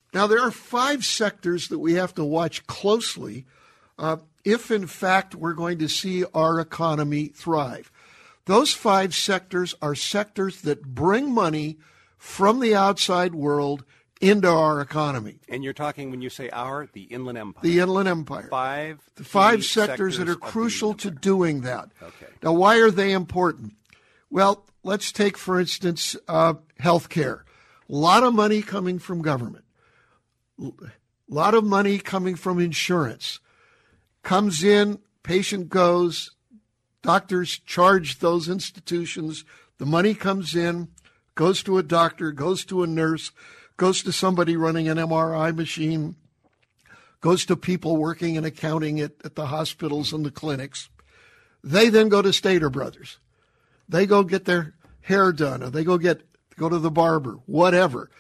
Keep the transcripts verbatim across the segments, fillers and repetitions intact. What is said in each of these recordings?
Now, there are five sectors that we have to watch closely uh, if, in fact, we're going to see our economy thrive. Those five sectors are sectors that bring money from the outside world into our economy. And you're talking, when you say our, the Inland Empire. The Inland Empire. Five The five sectors, sectors that are crucial to Empire. doing that. Okay. Now, why are they important? Well, let's take, for instance, uh, health care. A lot of money coming from government. A lot of money coming from insurance. Comes in, patient goes, doctors charge those institutions. The money comes in, goes to a doctor, goes to a nurse, goes to somebody running an M R I machine, goes to people working in accounting at, at the hospitals and the clinics. They then go to Stater Brothers. They go get their hair done, or they go get go to the barber, whatever.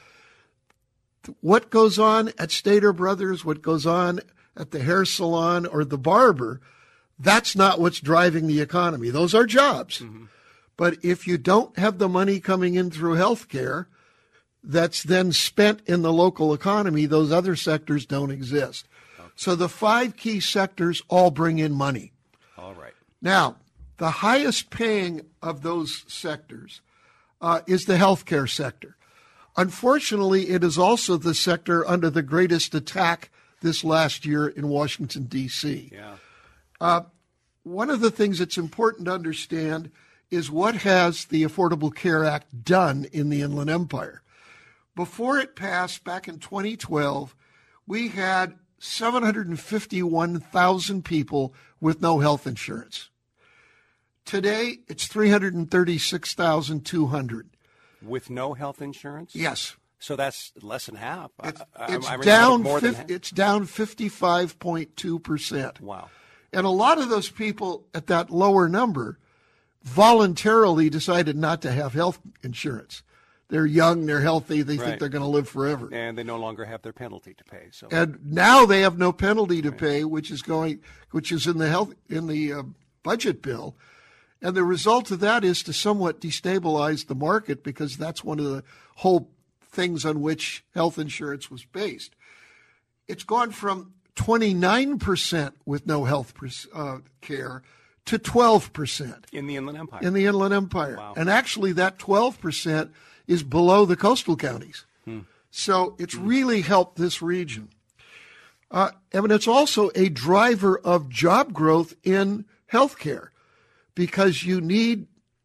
What goes on at Stater Brothers, what goes on at the hair salon or the barber, that's not what's driving the economy. Those are jobs. Mm-hmm. But if you don't have the money coming in through health care that's then spent in the local economy, those other sectors don't exist. Okay. So the five key sectors all bring in money. All right. Now, the highest paying of those sectors uh, is the healthcare sector. Unfortunately, it is also the sector under the greatest attack this last year in Washington, D C Yeah. Uh, one of the things that's important to understand is what has the Affordable Care Act done in the Inland Empire. Before it passed back in twenty twelve, we had seven hundred fifty-one thousand people with no health insurance. Today, it's three hundred thirty-six thousand two hundred. With no health insurance? Yes. So that's less than half. It's, I, it's I, I down. more fif- than half. It's down fifty-five point two percent. Wow. And a lot of those people at that lower number voluntarily decided not to have health insurance. They're young, they're healthy, they Right. think they're going to live forever. And they no longer have their penalty to pay. So. And now they have no penalty to pay, which is going, which is in the health in the uh, budget bill. And the result of that is to somewhat destabilize the market, because that's one of the whole things on which health insurance was based. It's gone from twenty-nine percent with no health uh, care to twelve percent. In the Inland Empire. In the Inland Empire. Wow. And actually that twelve percent is below the coastal counties. Hmm. So it's hmm. really helped this region. Uh, and it's also a driver of job growth in healthcare, because you need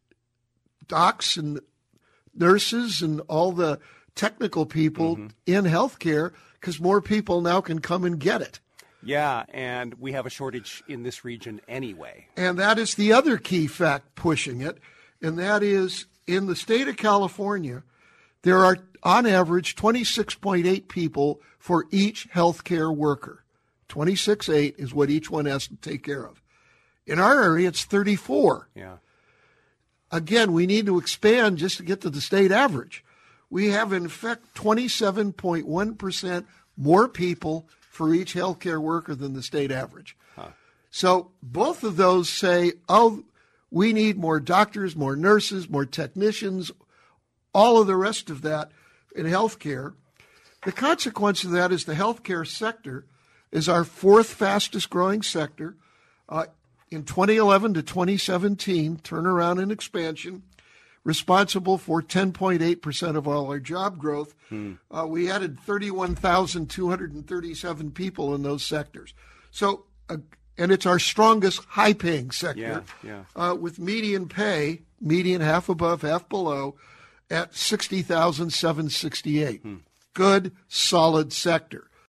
docs and nurses and all the technical people mm-hmm. in healthcare, because more people now can come and get it. Yeah, and we have a shortage in this region anyway. And that is the other key fact pushing it, and that is in the state of California, there are on average twenty-six point eight people for each healthcare worker. twenty-six point eight is what each one has to take care of. In our area, it's thirty-four. Yeah. Again, we need to expand just to get to the state average. We have, in fact, twenty-seven point one percent more people for each healthcare worker than the state average. Huh. So both of those say, oh, we need more doctors, more nurses, more technicians, all of the rest of that in healthcare. The consequence of that is the healthcare sector is our fourth fastest growing sector. Uh, in twenty eleven to twenty seventeen, turnaround and expansion, responsible for ten point eight percent of all our job growth. Hmm. Uh, we added thirty-one thousand two hundred thirty-seven people in those sectors. So, uh, and it's our strongest high-paying sector, yeah, yeah. Uh, with median pay, median half above, half below, at sixty thousand seven hundred sixty-eight. Hmm. Good, solid sector.